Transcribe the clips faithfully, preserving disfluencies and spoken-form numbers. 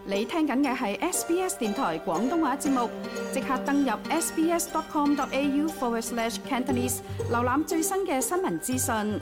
你聽緊嘅係 S B S 電台廣東話節目，即刻登入 sbs.com.au forward slash Cantonese， 瀏覽最新嘅新聞資訊。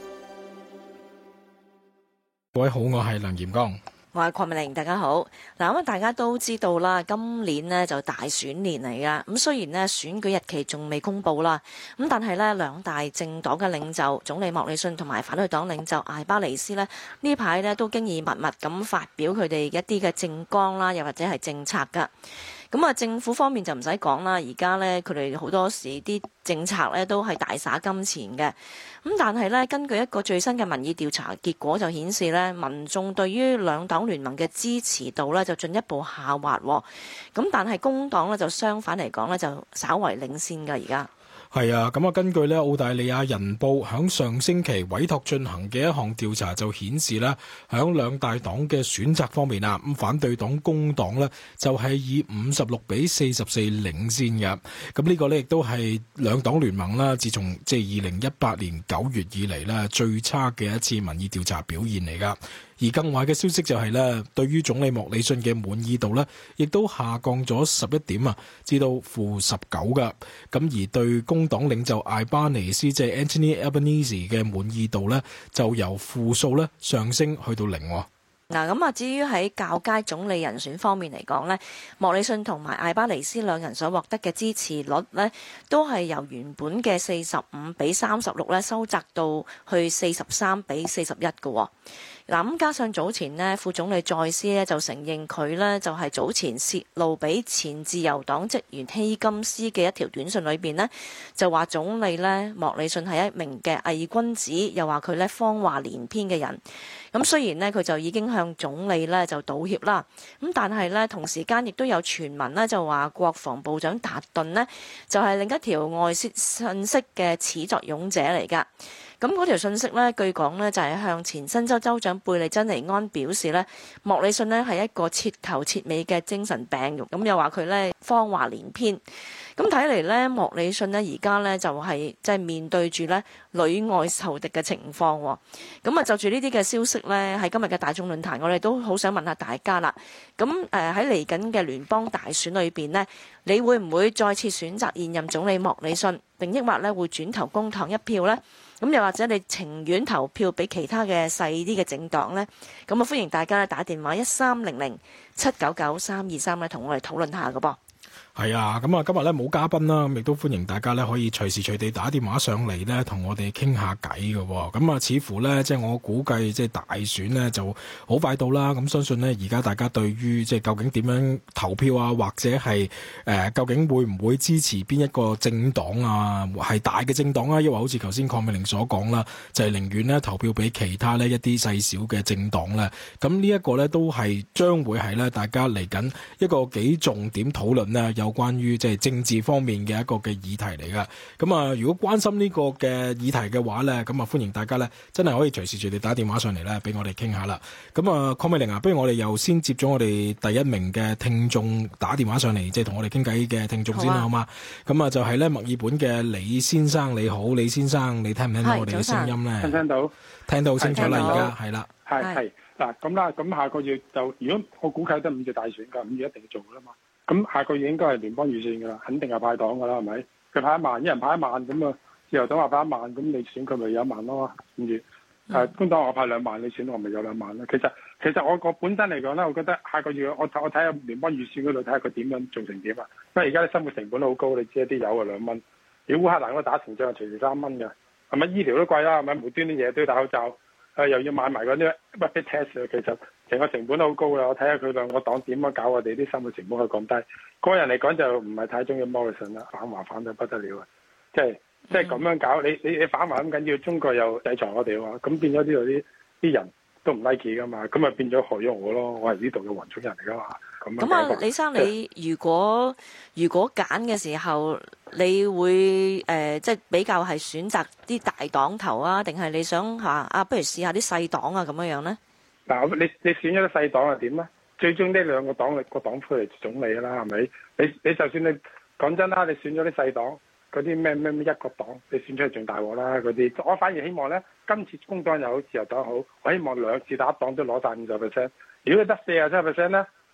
各位好，我係梁炎剛。 我係鄺美玲，大家好。嗱，咁大家都知道啦，今年呢就大選年嚟噶。咁雖然呢選舉日期仲未公布啦，咁但係呢兩大政黨嘅領袖總理莫里遜同埋反對黨領袖艾巴尼斯呢，呢排呢都經已密密咁發表佢哋一啲嘅政綱啦，又或者係政策噶。咁啊，政府方面就唔使講啦，而家呢，佢哋好多時啲政策呢都係大灑金錢嘅。咁但係呢，根據一個最新嘅民意調查結果就顯示呢，民眾對於兩黨聯盟嘅支持度呢就進一步下滑。咁但係工黨呢就相反嚟講呢就稍為領先㗎而家。 係啊，咁啊，根據咧澳大利亞人報響上星期委託進行嘅一項調查就顯示咧，響兩大黨嘅選擇方面啊，咁反對黨工黨咧就係以五十六比四十四領先嘅。咁呢個咧亦都係兩黨聯盟啦，自從即係二零一八年九月以嚟咧最差嘅一次民意調查表現嚟噶。而更壞嘅消息就係咧，對於總理莫里遜嘅滿意度咧，亦都下降咗十一點啊，至到負十九噶。咁而對工黨領袖艾巴尼斯即係 Anthony Albanese 嘅滿意度咧，就由負數咧上升去到零。 嗱，咁啊，至於喺較佳總理人選方面嚟講呢，莫里遜同埋艾巴尼斯兩人所獲得嘅支持率呢，都係由原本嘅四十五比三十六咧，收窄到去四十三比四十一嘅。嗱，咁加上早前呢，副總理再斯呢就承認佢呢就係早前泄露俾前自由黨職員希金斯嘅一條短信裏邊呢，就話總理呢莫里遜係一名嘅偽君子，又話佢呢謊話連篇嘅人。咁雖然呢，佢就已經向總理呢就道歉啦，咁但係呢，同時間亦都有傳聞呢就話國防部長達頓呢就係另一條外泄信息嘅始作俑者嚟㗎。咁嗰條信息呢，據講呢就係向前新州州長貝利珍尼安表示呢，莫里遜呢係一個徹頭徹尾嘅精神病，咁又話佢呢謊話連篇。咁睇嚟呢，莫里遜呢而家呢就係即係面對住呢裏外仇敵嘅情況。咁啊，就住呢啲嘅消息呢，喺今日嘅大眾論壇，我哋都好想問下大家啦。咁誒喺嚟緊嘅聯邦大選裏邊呢，你會唔會再次選擇現任總理莫里遜，並抑或呢會轉投工黨一票呢？咁又或者你情願投票俾其他嘅細啲嘅政黨呢？咁啊，歡迎大家咧打電話一三零零七九九三二三咧，同我哋討論下㗎噃。 係啊，咁啊今日咧冇嘉賓啦，咁亦都歡迎大家咧可以隨時隨地打電話上嚟咧，同我哋傾下偈嘅。咁啊，似乎咧即係我估計，即係大選咧就好快到啦。咁相信咧而家大家對於即係究竟點樣投票啊，或者係誒、呃、究竟會唔會支持邊一個政黨啊，係大嘅政黨啊，抑或好似頭先鄺美玲所講啦，就係寧願咧投票俾其他呢一啲細小嘅政黨咧。咁呢一個咧都係將會係咧大家嚟緊一個幾重點討論咧，有關於即係政治方面嘅一個嘅議題嚟噶。咁啊，如果關心呢個嘅議題嘅話咧，咁啊歡迎大家咧真係可以隨時隨地打電話上嚟咧，俾我哋傾下啦。咁啊，鄺美玲啊，不如我哋又先接咗我哋第一名嘅聽眾打電話上嚟，即係同我哋傾偈嘅聽眾先啦，好嘛？咁啊就係咧墨爾本嘅李先生，你好，李先生，你聽唔聽到我哋嘅聲音咧？ 聽聽到， 聽到好清楚啦，而家係啦， 係係嗱咁啦，咁下個月就如果我估計得五月大選㗎，五月一定要做㗎啦嘛。咁下個月應該係聯邦預算㗎啦，肯定係派黨㗎啦，係咪？佢派一萬，一人派一萬，咁啊自由黨話派一萬，咁你選佢咪有一萬咯？五月誒工黨我派兩萬，你選我咪有兩萬咯。其實其實我我本身嚟講咧，我覺得下個月我我睇下聯邦預算嗰度睇下佢點樣做成點啊。因為而家啲生活成本好高，你知一啲油啊兩蚊，如果烏克蘭嗰個打成仗係隨時三蚊㗎，係咪醫療都貴啦？係咪無端啲嘢都要戴口罩？誒又要買埋嗰啲 rapid test， 其實成個成本都好高啦。我睇下佢兩個黨點樣搞我哋啲生活成本去降低。個人嚟講就唔係太中意莫里遜啦，反華反到不得了啊！即係即係咁樣搞，你你你反華咁緊要，中國又制裁我哋喎，咁變咗呢度啲啲人都唔 like 㗎嘛，咁咪變咗害咗我咯。我係呢度嘅黃種人嚟㗎嘛。 咁啊，李生，你如果如果揀嘅時候，你會誒、呃、即係比較係選擇啲大黨頭啊，定係你想嚇啊？不如試下啲細黨啊咁樣樣咧？嗱， 你你選咗啲細黨係點咧？最終呢兩個黨力個黨魁嚟總理啦，係咪？你你就算你講真啦，你選咗啲細黨嗰啲咩咩咩一個黨，你選出嚟仲大鑊啦嗰啲。我反而希望咧，今次工黨又好，自由黨好，我希望兩次打黨都攞晒五十 percent。如果你得四十七 percent 咧，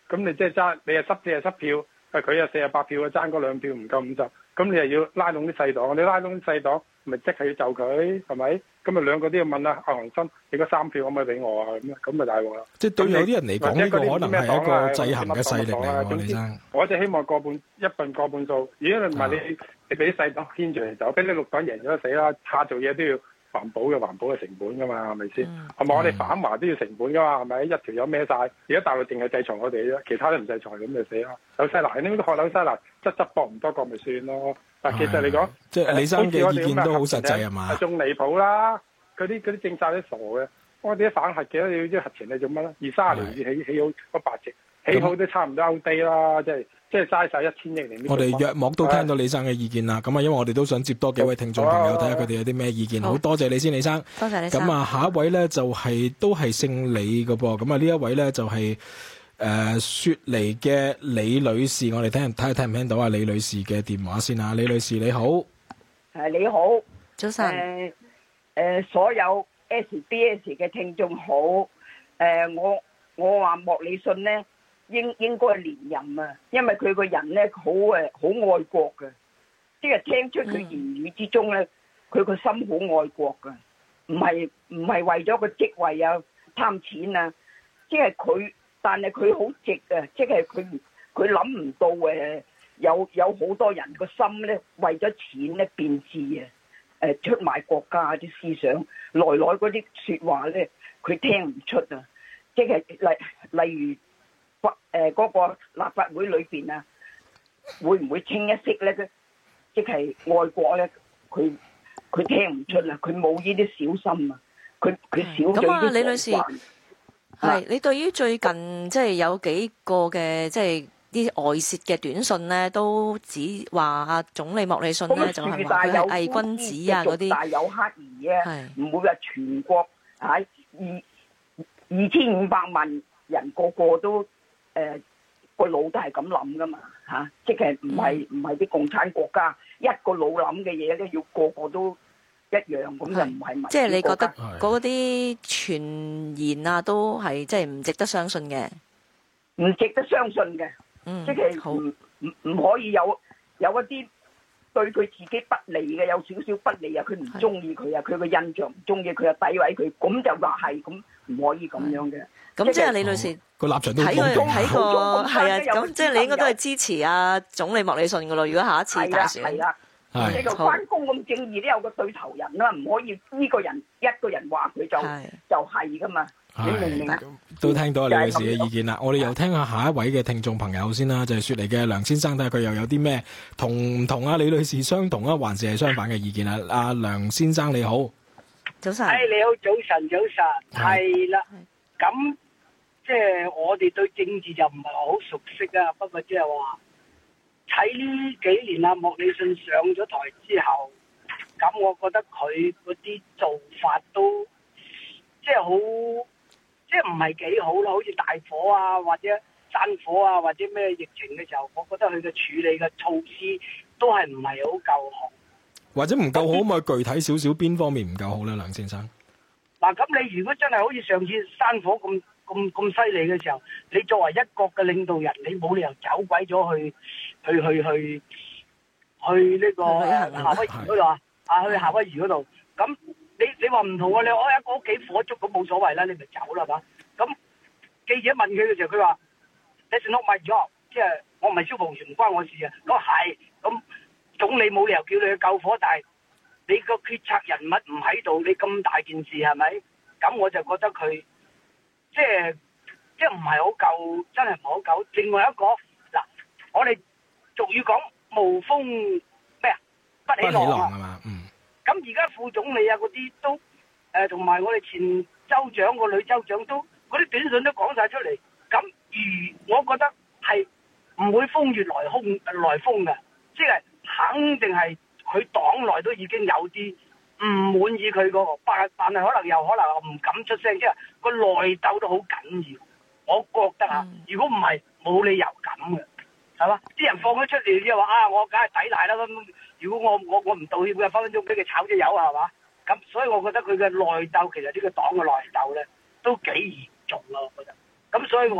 咁你即係爭你係執四十七票，佢有四十八票，爭嗰兩票唔夠五十，咁你又要拉攏啲細黨，你拉攏啲細黨，咪即係要就佢係咪？咁咪兩個都要問啊，阿黃生，你嗰三票可唔可以俾我啊？咁咁咪大鑊啦！ 即係對有啲人嚟講，呢個可能係一個制衡嘅勢力嚟喎，李生。 我就希望過半一半過半數。如果你唔係你你俾啲細黨牽住嚟走，俾啲綠黨贏咗就死啦！下做嘢都要環保嘅環保嘅成本㗎嘛，係咪先？係咪、嗯、我哋反華都要成本㗎嘛？係咪？一條友孭晒，而家大陸淨係制裁我哋啫，其他都唔制裁，咁就死啦！紐西蘭呢啲學紐西蘭，質質博唔多個咪算咯。但其實嚟講， 即係李生嘅意見都好實際係嘛？ 仲離譜啦！佢啲啲政策都傻嘅。我哋啲反核嘅，你要啲核潛你做乜咧？二三十年至起起好嗰八隻，起好都差唔多 out day 啦，即係即係嘥晒一千億年。 我哋約莫都聽到李生嘅意見啦。咁啊，因為我哋都想接多幾位聽眾朋友睇下佢哋有啲咩意見。好多謝你先，李生。 多謝李生。 咁啊，下一位咧就係、是、都係姓李嘅噃。咁啊，呢一位咧就係、是、誒、呃、雪梨嘅李女士。我哋聽睇下聽唔聽到啊？李女士嘅電話先啊，李女士你好。 誒你好， 早晨。 誒、呃、誒所有 S B S 嘅聽眾好，誒、呃、我我話莫里遜咧應應該連任啊，因為佢個人咧好誒好愛國嘅，即係聽出佢言語之中咧，佢個、嗯、心好愛國嘅，唔係唔係為咗個職位啊貪錢啊，即係佢，但係佢好直啊，即係佢佢諗唔到誒有有好多人個心咧為咗錢咧變質啊。誒出賣國家啲思想，來來嗰啲説話咧，佢聽唔出啊！即係例例如，誒、呃、嗰、那個立法會裏邊啊，會唔會清一色咧？即係愛國咧，佢佢聽唔出啊！佢冇呢啲小心啊！佢佢少咗啲。咁啊，李女士， 係你對於最近即係有幾個嘅即係。啲外泄嘅短信咧，都指話啊總理莫里遜咧就係話佢係偽君子啊嗰啲，大有黑兒啊，唔會話全國喺二二千五百萬人個個都誒個腦都係咁諗噶嘛嚇，即係唔係唔係啲共產國家一個腦諗嘅嘢咧，要個個都一樣咁就唔係民主國家。即係你覺得嗰啲傳言啊，都係即係唔值得相信嘅， 唔值得相信嘅。嗯、即係唔唔唔可以有有一啲對佢自己不利嘅，有少少不利啊！佢唔中意佢啊，佢個印象唔中意佢啊，詆毀佢，咁就話係咁，唔可以咁樣嘅。咁即係李女士個、哦、立場都睇佢睇個係啊，咁即係你應該都係支持啊總理莫里遜噶咯。如果下一次大選， 係啦，你就關公咁正義都有個對頭人啦，唔可以呢個人一個人話佢就就係噶嘛。你明唔明啊？ 都聽到李女士嘅意見啦，我哋又聽下下一位嘅聽眾朋友先啦，就係、是、雪梨嘅梁先生，睇下佢又有啲咩同唔同啊？李女士相同啊，還是係相反嘅意見啊？阿梁先生你好， 早晨。 哎，你好，早晨，早晨，係啦。咁即係我哋對政治就唔係好熟悉啊，不過即係話喺呢幾年啊，莫里遜上咗台之後，咁我覺得佢嗰啲做法都即係好。即係唔係幾好咯，好似大火啊，或者山火啊，或者咩疫情嘅時候，我覺得佢嘅處理嘅措施都係唔係好夠好， 或者唔夠好，可唔可以具體少少邊方面唔夠好咧，梁先生？ 嗱，咁你如果真係好似上次山火咁咁咁犀利嘅時候，你作為一國嘅領導人，你冇理由走鬼咗去去去去去呢個夏威夷嗰度啊，啊去夏威夷嗰度咁。你你話唔同啊！你我一個屋企火燭咁冇所謂啦，你咪走啦嘛。咁記者問佢嘅時候，佢話：That's not my job，即係我唔係消防員，唔關我事啊。咁係咁，總理冇理由叫你去救火，但係你個決策人物唔喺度，你咁大件事係咪？咁我就覺得佢即係即係唔係好夠，真係唔係好夠。另外一個嗱，我哋俗語講無風咩啊，不起浪啊嘛，嗯。咁而家副總理啊嗰啲都誒，同、呃、埋我哋前州長個女州長都嗰啲短信都講晒出嚟。咁如我覺得係唔會風月來風來風嘅，即係肯定係佢黨內都已經有啲唔滿意佢個，但但係可能又可能唔敢出聲，即係個內鬥都好緊要。我覺得啊，嗯、如果唔係冇理由咁嘅，係嘛？啲人放咗出嚟之後話啊，我梗係抵賴啦咁。如果我我我唔道歉嘅，分分鐘俾佢炒咗魷係嘛？咁所以我覺得佢嘅內鬥其實呢個黨嘅內鬥咧都幾嚴重咯，我覺得。咁所以我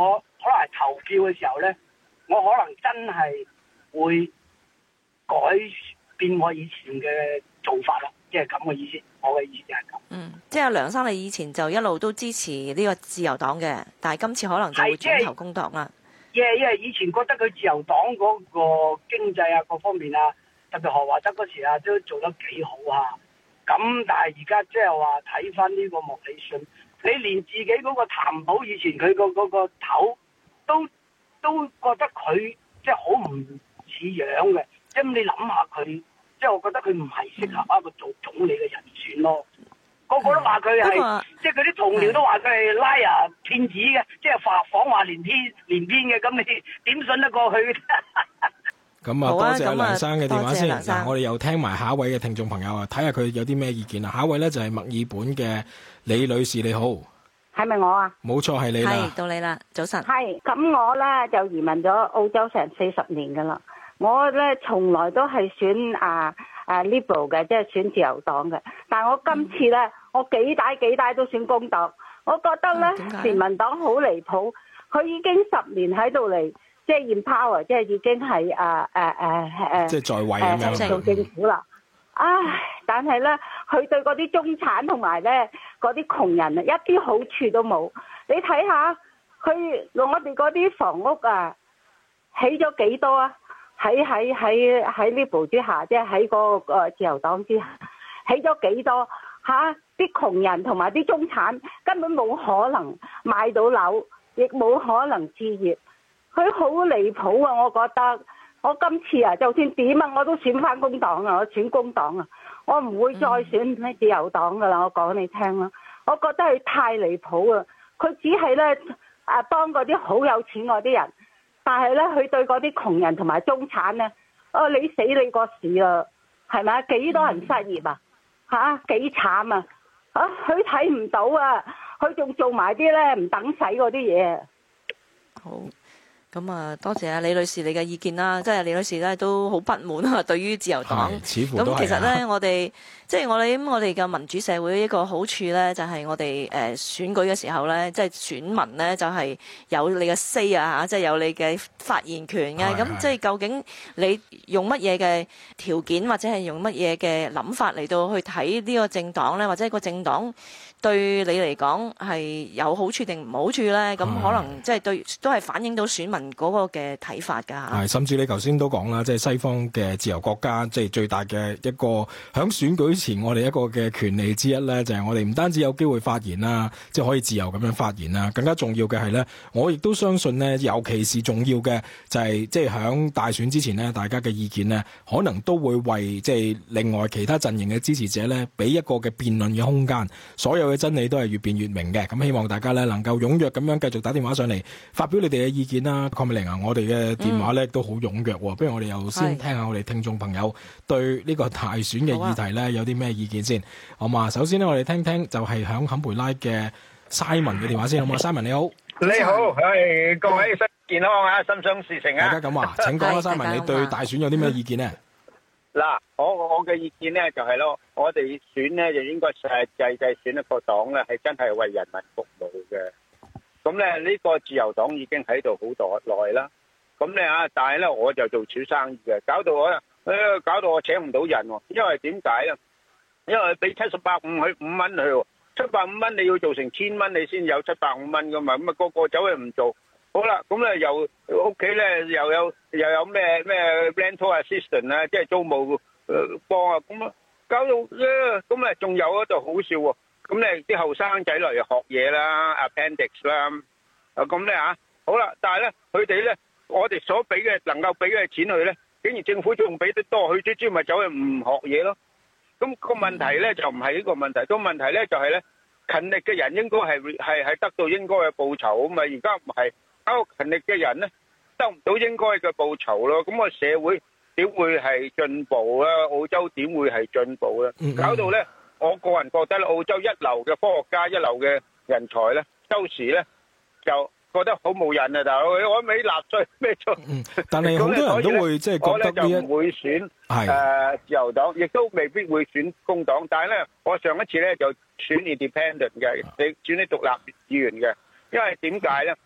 可能係投票嘅時候咧，我可能真係會改變我以前嘅做法啦，即係咁嘅意思。我嘅意思就係咁。 嗯，即係梁生，你以前就一路都支持呢個自由黨嘅，但係今次可能就會轉投工黨啦。 因為因為以前覺得佢自由黨嗰個經濟啊各方面啊，特別何華德嗰時啊都做得幾好啊。咁但係而家即係話睇翻呢個莫理遜，你連自己嗰個譚寶以前佢個嗰個頭都都覺得佢即係好唔似樣嘅，即係你諗下佢，即係我覺得佢唔係適合一個做總理嘅人選咯。個個都話佢係，即係佢啲同僚都話佢係拉啊騙子嘅，即係話謊話連篇連篇嘅，咁你點信得過佢？ 咁啊，多謝梁生嘅電話先。嗱，我哋又聽埋下一位嘅聽眾朋友啊，睇下佢有啲咩意見啊。下一位咧就係墨爾本嘅李女士，你好。 係咪我啊？ 冇錯，係你啦。 係到你啦，早晨。 係咁，我咧就移民咗澳洲成四十年噶啦。我咧從來都係選啊啊 Liberal 嘅，即係選自由黨嘅。但係我今次咧，嗯、我幾大幾大都選工黨。我覺得咧，社民黨好離譜，佢已經十年喺度嚟。即係 empower，即係已經係誒誒誒誒， 即係在位咁樣做政府啦。唉，但係咧，佢對嗰啲中產同埋咧嗰啲窮人啊，一啲好處都冇。你睇下佢我哋嗰啲房屋啊，起咗幾多啊？喺喺喺喺呢步之下，即係喺嗰個自由黨之下，起咗幾多嚇？啲窮人同埋啲中產根本冇可能買到樓，亦冇可能置業。佢好離譜啊！我覺得我今次啊，就算點啊，我都選翻工黨啊，我選工黨啊，我唔會再選咩自由黨噶啦。我講你聽啦，我覺得佢太離譜啊！佢只係咧啊幫嗰啲好有錢嗰啲人，但係咧佢對嗰啲窮人同埋中產咧，哦你死你個屎啊，係咪啊？幾多人失業啊？嚇幾慘啊！啊佢睇唔到啊！佢仲做埋啲咧唔等使嗰啲嘢。 好。咁啊，多謝啊李女士你嘅意見啦，即係李女士咧都好不滿啊，對於自由黨。 似乎都係。咁其實咧，我哋即係我哋我哋嘅民主社會一個好處咧，就係我哋誒選舉嘅時候咧，即係選民咧就係有你嘅 say 啊嚇，即係有你嘅發言權嘅。咁即係究竟你用乜嘢嘅條件或者係用乜嘢嘅諗法嚟到去睇呢個政黨咧，或者個政黨對你嚟講係有好處定唔好處咧？咁可能即係對都係反映到選民嗰個嘅睇法㗎嚇， 係甚至你頭先都講啦，即係西方嘅自由國家，即係最大嘅一個響選舉前我哋一個嘅權利之一咧，就係我哋唔單止有機會發言啦，即係可以自由咁樣發言啦，更加重要嘅係咧，我亦都相信咧，尤其是重要嘅就係即係響大選之前咧，大家嘅意見咧，可能都會為即係另外其他陣營嘅支持者咧，俾一個嘅辯論嘅空間。所有嘅真理都係越辯越明嘅，咁希望大家咧能夠踴躍咁樣繼續打電話上嚟發表你哋嘅意見啦。鄺美玲啊，我哋嘅電話咧都好踴躍，不如我哋又先聽下我哋聽眾朋友對呢個大選嘅議題咧有啲咩意見先，好嘛？首先咧，我哋聽聽就係響坎培拉嘅 Simon 嘅電話先，好嘛 ？Simon 你好， 你好，係各位身體健康啊，心想事成啊！ 大家咁話，請講啦，Simon，你對大選有啲咩意見呢？ 嗱，我我嘅意見咧就係咯，我哋選咧就應該實際際選一個黨咧，係真係為人民服務嘅。咁咧呢個自由黨已經喺度好耐啦。咁咧啊，但係咧我就做小生意嘅，搞到我誒搞到我請唔到人喎。因為點解咧？因為俾七十八五去五蚊去，七百五蚊你要做成千蚊，你先有七百五蚊噶嘛。咁啊個個走去唔做。好啦，咁咧又屋企咧又有又有咩咩 rental assistant 啊，即係租務誒幫啊，咁啊搞到咧，咁咧仲有啊就好笑喎，咁咧啲後生仔嚟學嘢啦 ，appendix 啦，啊咁咧嚇，好啦，但係咧佢哋咧，我哋所俾嘅能夠俾嘅錢佢咧，竟然政府仲俾得多，佢專專咪走去唔學嘢咯。咁個問題咧就唔係呢個問題，個問題咧就係咧勤力嘅人應該係係係得到應該嘅報酬啊嘛，而家唔係。搞勤力嘅人咧，得唔到應該嘅報酬咯，咁個社會點會係進步啦？澳洲點會係進步咧？搞到咧，我個人覺得咧，澳洲一流嘅科學家、一流嘅人才咧，周時咧就覺得好冇癮啊！大佬，我尾納稅咩錯？ 嗯，但係好多人都會即係覺得呢一， 我咧就唔會選誒自由黨，亦都未必會選工黨。但係咧，我上一次咧就選 independent 嘅，你選啲獨立議員嘅，因為點解咧？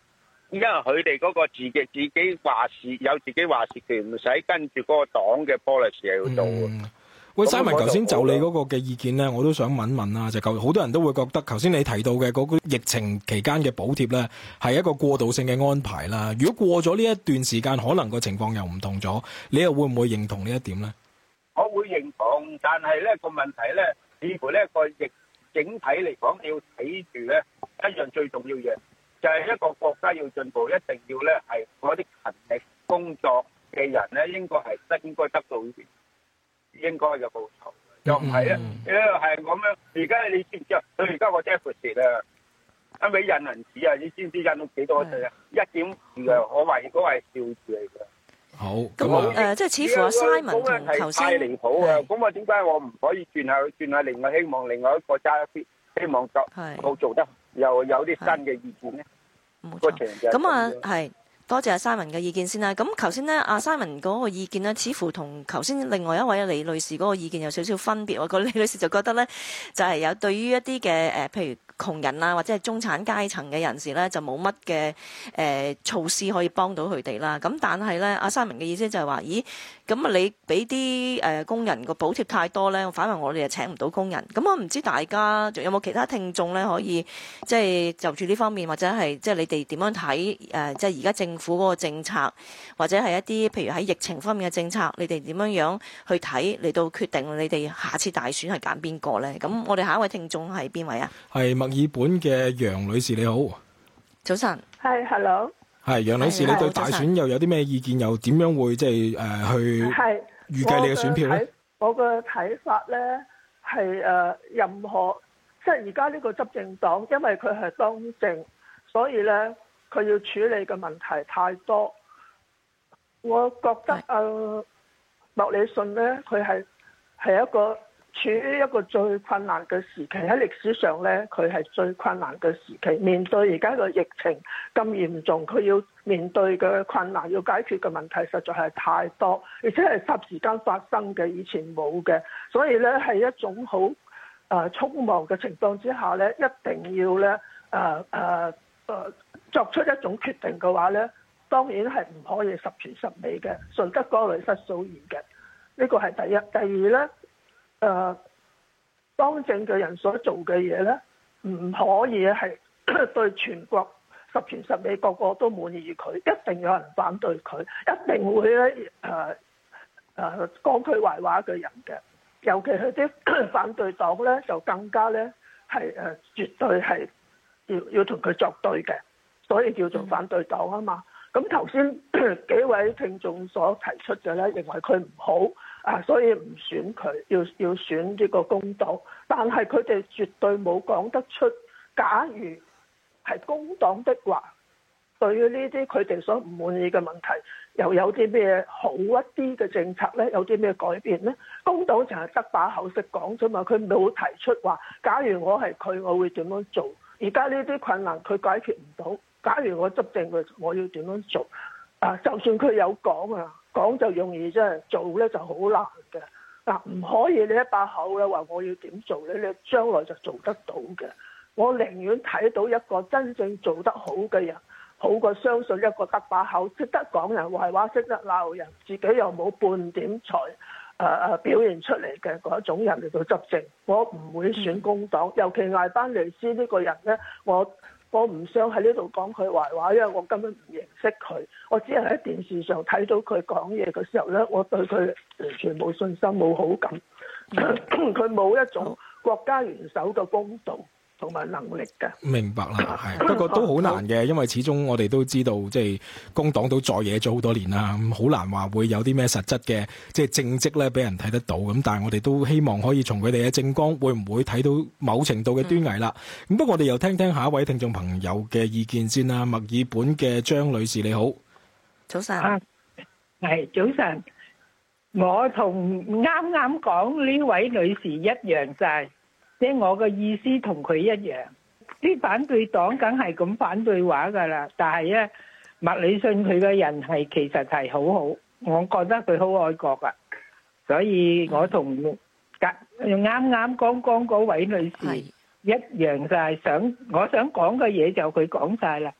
因為佢哋嗰個自己自己話事，有自己話事權，唔使跟住嗰個黨嘅 policy 係要做嘅。 嗯喂，Simon，頭先就你嗰個嘅意見咧，我都想問問啦。就好多人都會覺得，頭先你提到嘅嗰個疫情期間嘅補貼咧，係一個過渡性嘅安排啦。如果過咗呢一段時間，可能個情況又唔同咗，你又會唔會認同呢一點咧？ 我會認同，但係咧個問題咧，似乎咧個疫整體嚟講，你要睇住咧一樣最重要嘅，就係、是、一個國家要進步，一定要咧係嗰啲勤力工作嘅人咧，應該係得應該得到應該嘅報酬，又唔係啊？誒係咁樣。而家你知唔知啊？佢而家個 deficit 啊，一味印銀紙啊，你知唔知印到幾多歲啊？一點二嘅，我懷疑嗰個係笑字嚟嘅。 好， 咁啊誒，即係似乎阿 Simon 同頭先太離譜啊！咁啊，點解我唔可以轉下轉下另外希望另外一個揸一啲，希望作我做得又有啲新嘅意見咧？ 冇錯。咁啊，係。多謝阿 Simon 嘅意見先啦。咁頭先咧，阿 Simon 嗰個意見呢，似乎同頭先另外一位李女士嗰個意見有少少分別。個李女士就覺得咧，就係、是、有對於一啲嘅誒，譬如窮人啊，或者係中產階層嘅人士咧，就冇乜嘅誒措施可以幫到佢哋啦。咁但係咧，阿 Simon 嘅意思就係話，咦，咁啊你俾啲誒工人個補貼太多咧，反為我哋又請唔到工人。咁我唔知大家仲有冇其他聽眾咧，可以即係就住呢方面，或者係即係你哋點樣睇誒？即係而家政府嗰個政策，或者係一啲譬如喺疫情方面嘅政策，你哋點樣樣去睇嚟到決定你哋下次大選係揀邊個咧？咁我哋下一位聽眾係邊位啊？ 係墨爾本嘅楊女士，你好。 早晨。 係 ，hello。 係楊女士，你對大選又有啲咩意見？又點樣會即係誒去預計你嘅選票咧？ 我嘅睇法咧係誒任何即係而家呢個執政黨，因為佢係當政，所以咧。佢要處理嘅問題太多，我覺得誒、呃、莫里遜咧，佢係係一個處於一個最困難嘅時期，喺歷史上咧，佢係最困難嘅時期。面對而家個疫情咁嚴重，佢要面對嘅困難，要解決嘅問題實在係太多，而且係霎時間發生嘅，以前冇嘅，所以咧係一種好誒匆忙嘅情況之下咧，一定要咧誒誒誒作出一種決定嘅話咧，當然係唔可以十全十美嘅，順得哥來失嫂意嘅。呢個係第一。第二咧，誒、呃、當政嘅人所做嘅嘢咧，唔可以係對全國十全十美，個個都滿意佢，一定有人反對佢，一定會咧誒誒講佢壞話嘅人嘅。尤其係啲反對黨咧，就更加咧係誒絕對係要要同佢作對嘅。所以叫做反對黨啊嘛，咁頭先幾位聽眾所提出嘅咧，認為佢唔好啊，所以唔選佢，要要選呢個工黨。但係佢哋絕對冇講得出，假如係工黨的話，對於呢啲佢哋所唔滿意嘅問題，又有啲咩好一啲嘅政策咧？有啲咩改變咧？工黨就係得把口識講啫嘛，佢冇提出話，假如我係佢，我會點樣做？而家呢啲困難佢解決唔到。假如我執政佢，我要點樣做？啊，就算佢有講啊，講就容易啫，做咧就好難嘅。嗱、啊，唔可以你一把口咧話我要點做咧，你將來就做得到嘅。我寧願睇到一個真正做得好嘅人，好過相信一個得把口識得講人壞話、識得鬧人，自己又冇半點才誒誒、呃、表現出嚟嘅嗰一種人嚟到執政。我唔會選工黨，尤其艾班尼斯呢個人咧，我。我唔想喺呢度講佢壞話，因為我根本唔認識佢，我只係喺電視上睇到佢講嘢嘅時候咧，我對佢完全冇信心、冇好感。佢冇一種國家元首嘅公道同埋能力嘅。明白啦，係不過都好難嘅，因為始終我哋都知道，即係工黨都在野咗好多年啦，咁好難話會有啲咩實質嘅即係政績咧，俾人睇得到。咁但係我哋都希望可以從佢哋嘅政綱，會唔會睇到某程度嘅端倪啦？咁、嗯、不過我哋又聽聽下一位聽眾朋友嘅意見先啦。墨爾本嘅張女士你好，早晨，係、啊、早晨，我同啱啱講呢位女士一樣晒。即係我嘅意思同佢一樣，啲反對黨梗係咁反對話㗎啦。但係咧，麥理遜佢嘅人係其實係好好，我覺得佢好愛國㗎。所以我同啱啱剛剛嗰位女士一樣晒，想我想講嘅嘢就佢講晒啦。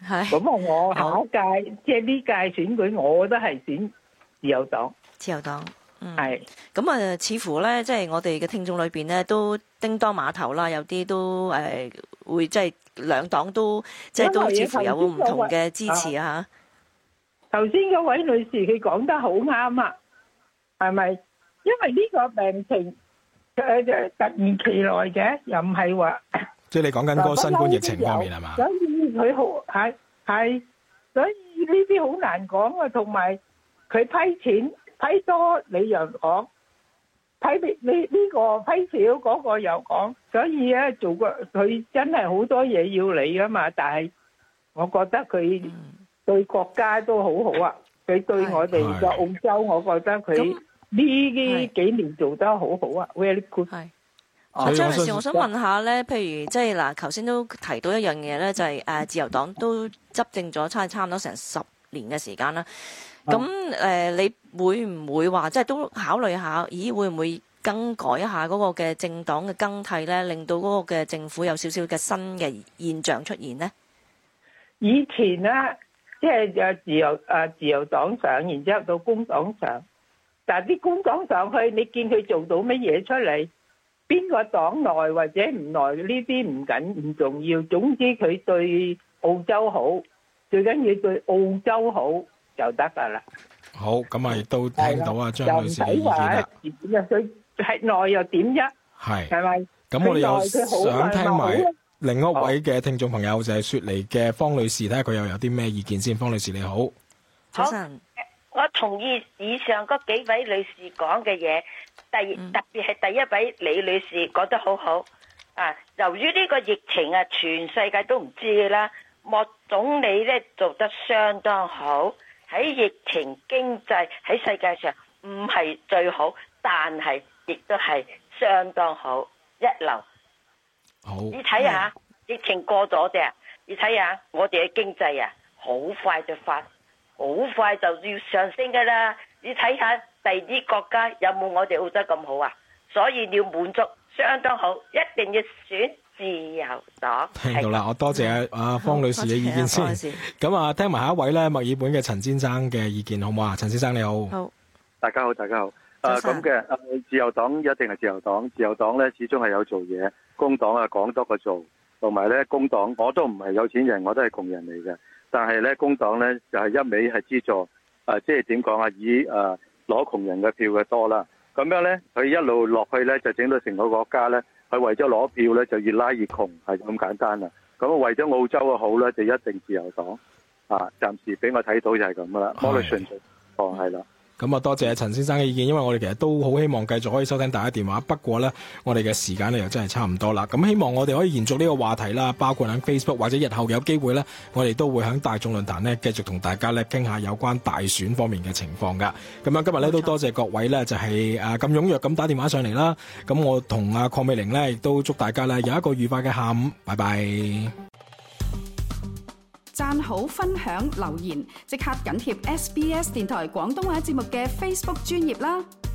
係。 咁啊，我下一屆即係呢屆選舉，我都係選自由黨。 自由黨。嗯， 係咁啊，似乎咧，即係我哋嘅聽眾裏邊咧，都叮當碼頭啦，有啲都誒、呃、會即係兩黨都即係都似乎有唔同嘅支持啊！ 頭先嗰位女士佢講得好啱啊，係咪？因為呢個病情誒誒突然其來嘅，又唔係話即係你講緊嗰個新冠疫情方面係嘛？ 所以佢好係係，所以呢啲好難講啊，同埋佢批錢。批多你又講，批你你呢個批少嗰個又講，所以咧做個佢真係好多嘢要理噶嘛。但係我覺得佢對國家都好好啊，佢對我哋嘅澳洲，我覺得佢呢啲幾年做得好好啊 ，very good。係。 啊，張女士，我想問下咧，譬如即係嗱，頭先都提到一樣嘢咧，就係、是、誒自由黨都執政咗差差唔多成十年嘅時間啦。咁誒、呃，你會唔會話即係都考慮下？咦，會唔會更改一下嗰個嘅政黨嘅更替咧，令到嗰個嘅政府有少少嘅新嘅現象出現呢？ 以前咧，即係誒自由誒自由黨上，然之後到工黨上，但係啲工黨上去，你見佢做到乜嘢出嚟？邊個黨內或者唔內呢啲唔緊唔重要，總之佢對澳洲好，最緊要對澳洲好。就得噶啦。 好，咁啊，亦都聽到啊張女士嘅意見啦。 又佢係內又點啫？係係咪？ 咁我哋又想聽埋另一位嘅聽眾朋友，就係雪梨嘅方女士，睇下佢又有啲咩意見先。方女士你好， 早晨。我同意以上嗰幾位女士講嘅嘢，第特別係第一位李女士講得好好。啊，由於呢個疫情啊，全世界都唔知嘅啦，莫總理咧做得相當好。喺疫情經濟喺世界上唔係最好，但係亦都係相當好一流。 好， 你睇下疫情過咗啫，你睇下我哋嘅經濟啊，好快就發，好快就要上升噶啦。你睇下第二啲國家有冇我哋澳洲咁好啊？所以要滿足相當好，一定要選自由黨。 聽到啦，我多謝阿方女士嘅意見先。咁啊，聽埋下一位咧，墨爾本嘅陳先生嘅意見好唔好啊？陳先生你好。 好，大家好，大家好。誒咁嘅誒自由黨一定係自由黨，自由黨咧始終係有做嘢，工黨啊講多過做，同埋咧工黨我都唔係有錢人，我都係窮人嚟嘅。但係咧工黨咧就係、是、一味係資助誒，即係點講啊？以誒攞、呃、窮人嘅票嘅多啦。咁樣咧，佢一路落去咧，就整到成個國家咧，佢為咗攞票咧，就越拉越窮，係咁簡單啦。咁為咗澳洲嘅好咧，就一定自由黨啊！暫時俾我睇到就係咁噶啦。摩利遜哦，係啦。 咁啊，多謝陳先生嘅意見，因為我哋其實都好希望繼續可以收聽大家電話，不過呢，我哋嘅時間呢又真係差唔多啦。咁希望我哋可以延續呢個話題啦，包括喺 Facebook 或者日後有機會呢，我哋都會喺大眾論壇呢繼續同大家呢傾下有關大選方面嘅情況噶。咁樣今日呢都多謝各位呢，就係誒咁踴躍咁打電話上嚟啦。咁我同阿鄺美玲呢亦都祝大家呢有一個愉快嘅下午，拜拜。 讚好、分享、留言，即刻緊貼 S B S 電台廣東話節目嘅 Facebook 專頁啦！